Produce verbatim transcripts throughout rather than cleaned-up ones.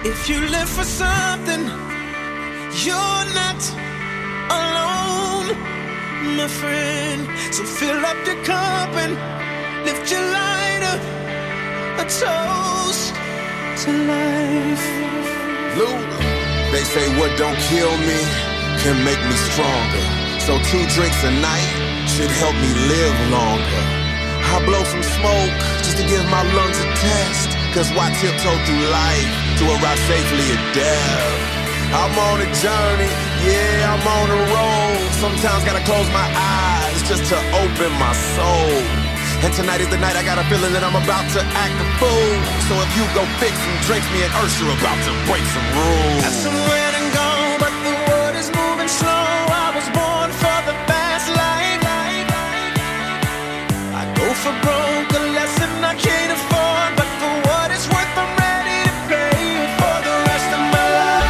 If you live for something, you're not alone, my friend. So fill up your cup and lift your lighter, a toast to life. Luda. They say what don't kill me can make me stronger. So two drinks a night should help me live longer. I blow some smoke just to give my lungs a test. Cause why tiptoe through life to arrive safely at death? I'm on a journey, yeah, I'm on a road. Sometimes gotta close my eyes just to open my soul. And tonight is the night I got a feeling that I'm about to act a fool. So if you go fix some drinks, me and Ursha are about to break some rules. Got somewhere to go, but the world is moving slow. I was born for the fast life. I go for broke, a lesson I can't afford. But for what it's worth, I'm ready to pay for the rest of my life.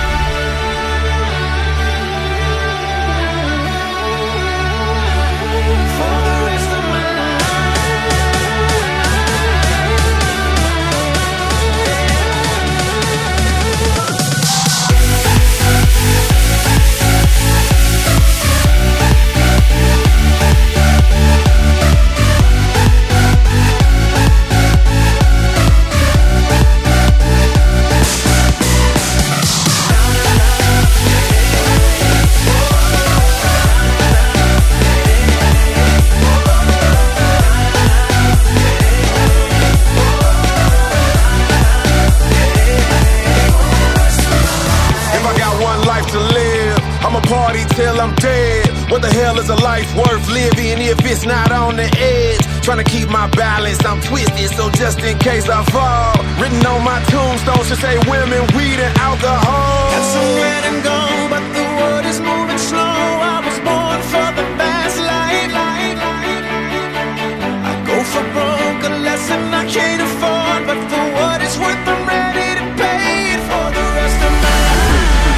For the rest of my till I'm dead. What the hell is a life worth living if it's not on the edge? Trying to keep my balance, I'm twisted, so just in case I fall. Written on my tombstone should say women, weed, and alcohol. Got somewhere to go, but the world is moving slow. I was born for the fast life. I go for broke, a lesson I can't afford. But for what it's worth, I'm ready to pay it for the rest of my life.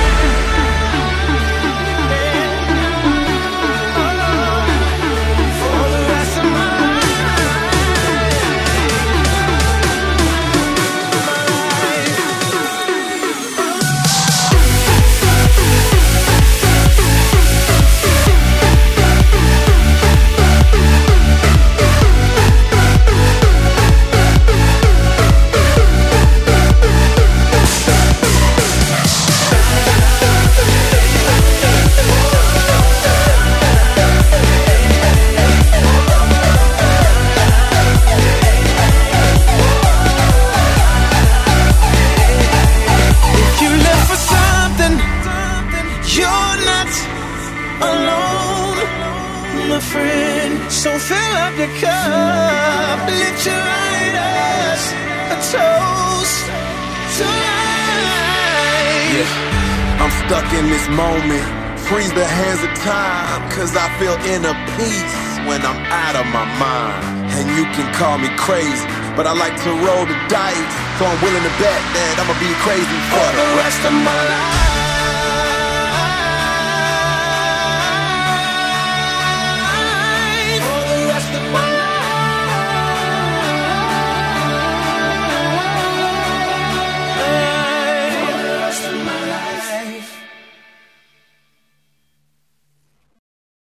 So fill up your cup, lift your lighters, a toast to life. Yeah, I'm stuck in this moment, freeze the hands of time. Cause I feel inner peace when I'm out of my mind. And you can call me crazy, but I like to roll the dice. So I'm willing to bet that I'ma be crazy for, for the rest of my life.